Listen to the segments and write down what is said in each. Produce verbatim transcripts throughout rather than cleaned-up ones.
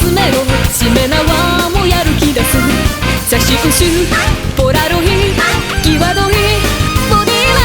集めろしめ縄もやる気出す写真集ポラロイ際どいボディは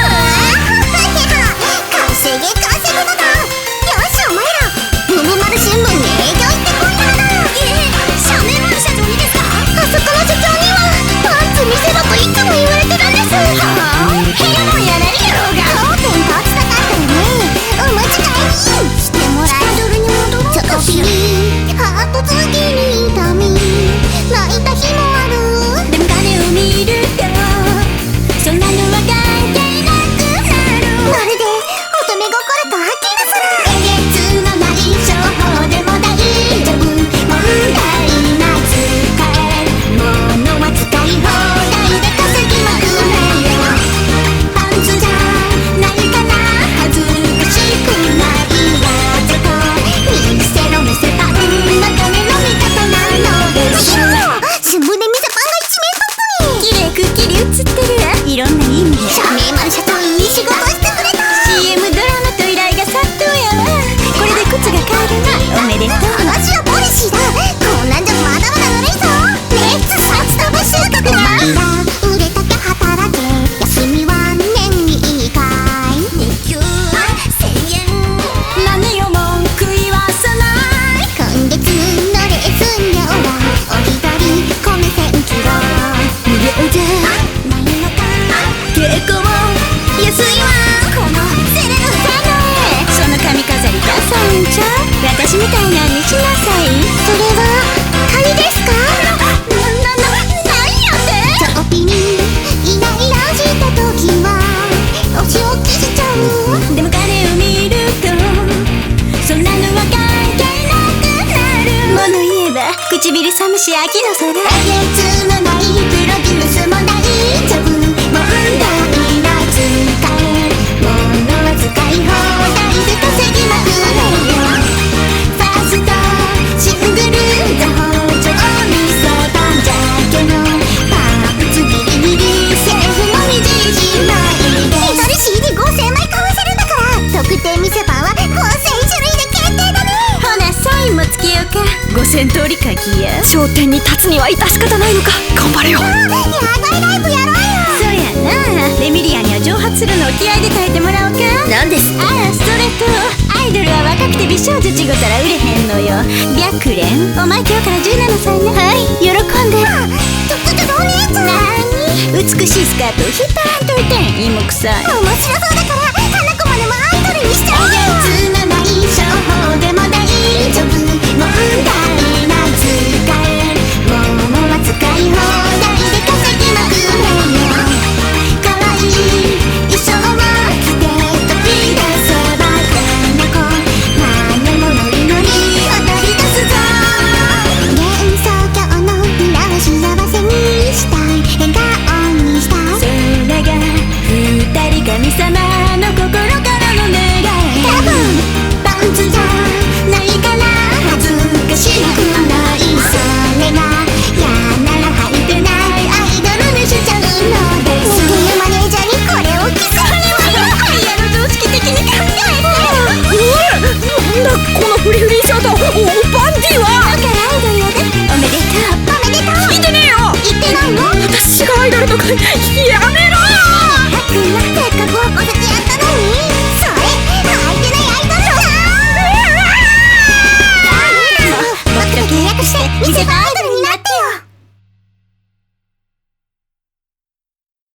稼げ稼ぐだな。よしお前らムムマル新聞に営業行ってこいだな。えー、シャメマル社長にですか？あそこの社長にはパンツ見せろといつも言われてるんです。はあ、ヘルモンやないやろうが。当店パーツ高いからね。お持ち帰りしてもらえるに戻ろうかしら。ハート次に痛み泣いた日もある。でも金を見るとそんなのは関係なくなる。まるで乙女心と秋がする。えげつのない商法でも大丈夫。問題な使えるものは使い放題で稼ぎまくれよ。パンツじゃないかな恥ずかしくないわざと見せろ見せパンは金の味方なのです。新聞で見せパンが一面トップに綺麗くっきり映ってる。いろんな意味で社名マル社長いい仕事してくれた。 シーエム ドラマと依頼が殺到やわ。これで靴が買えるな。おめでとう。話はポリシーだ。こんなんじゃまだまだ悪いぞ。レッツ札束収穫だ。売れたきゃ働け休みは年にいっかい日給せんえん何を文句言わさない。今月のレッスン料はお一人米せんキロ無料じゃないのか。結構安いわこのセレブさね。その髪飾りダサいんちゃう。私みたいなにしなさい。それは仮ですか？な、な、な、なんやってトッピにイライラした時はお仕置きしちゃう。でも彼を見るとそんなのは関係なくなる。物言えば唇寒し秋の空。えげつのないプロデュースも大丈夫。問題な使えるものは使い放題で稼ぎまくれよ。ファーストシングルザ包丁みそパンじゃけのパンツギリギリセーフもみじじまいです。一人 シーディーごせんまい買わせるんだから特典見せパンはごせん種類で決定だね。ほなサインもつけようか。ごせん通り書きや。 頂点に立つには致し方ないのか。頑張れよ。 野外ライブやろうよ。そうやな。レミリアには蒸発するのを気合で耐えてもらおうか。 なんですって。 ああ、それとアイドルは若くて美少女ちごたら売れへんのよ。白蓮お前今日からじゅうななさいね。はい、喜んで。ちょちょちょお姉ちゃん。なーに美しいスカートを引っ張らんといてん。芋臭い。面白そうだから花子までもアイドルにしちゃうよ。えげつのない商法でも大丈夫。問題な使えるものは使い放題で稼ぎまくれよ。かわいい衣装を着て飛び出せばこの子何もノリノリ踊り出すぞ。幻想郷の裏を幸せにしたい笑顔にしたい。それが二人神様の心からの願い。多分パンツじゃないから恥ずかしくない。それが嫌なら履いてないアイドルにしちゃうのです。っていうマネージャーにこれを着せはれはよ。ピアノ常識的に考えて。 なんだこのフリフリショート。おパンティはだからアイドルやで。おめでとう。おめでとう。 聞いてねえよ。 言ってないの？ 私がアイドルとか